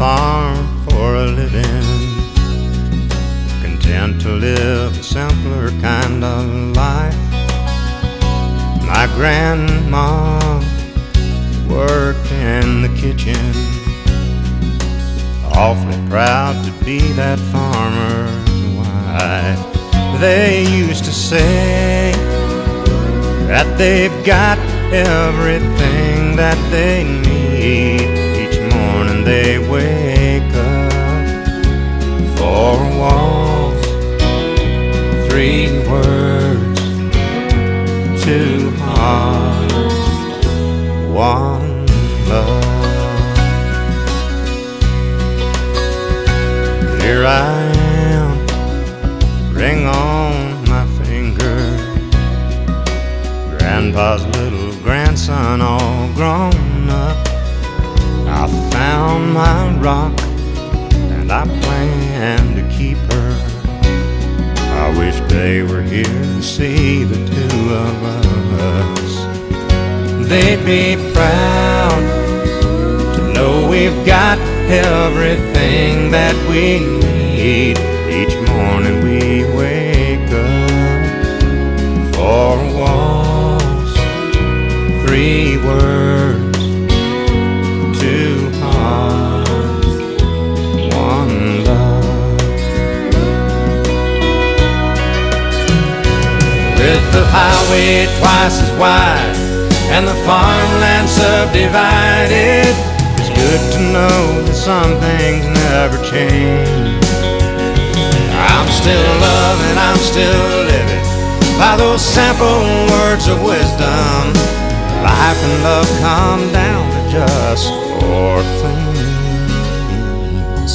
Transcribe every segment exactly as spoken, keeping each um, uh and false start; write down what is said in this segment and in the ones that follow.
farm for a living, content to live a simpler kind of life. My grandma worked in the kitchen, awfully proud to be that farmer's wife. They used to say that they've got everything that they need. Each morning they wake up, four walls, three words, two hearts, one love. Here I am, ring on my finger, Grandpa's little grandson all grown up. I found my rock and I plan to keep her. I wish they were here to see the two of us. They'd be proud to know we've got everything that we need. Each morning we wake up, four walls, three words, two hearts, one love. With the highway twice as wide and the farmland subdivided, it's good to know that some things never change. I'm still loving, I'm still living by those simple words of wisdom. Life and love come down to just four things.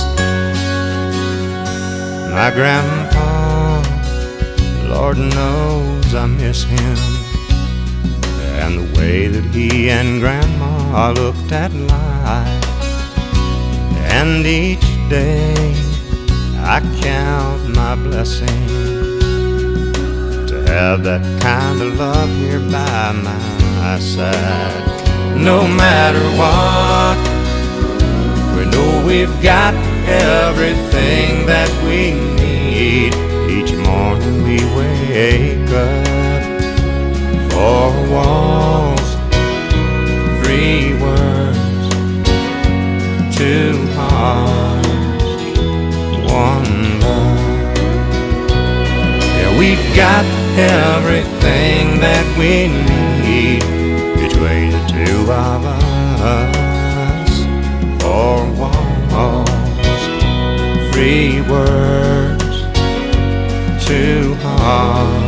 My grandpa, Lord knows I miss him, and the way that he and Grandma looked at life. And each day I count my blessings to have that kind of love here by my side. No matter what, we know we've got everything that we need. Each morning we wake up, four walls, three words, two hearts, one love. Yeah, we've got everything that we need between the two of us. Four walls, three words, two hearts,